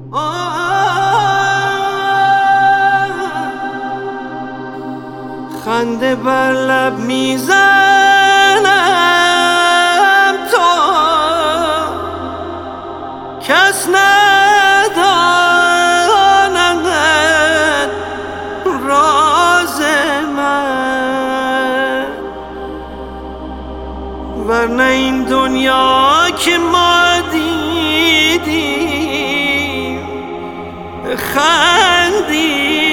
خنده بر لب میزنم تا کس نداند راز من، ورنه این دنیا که ما دیدیم خندیم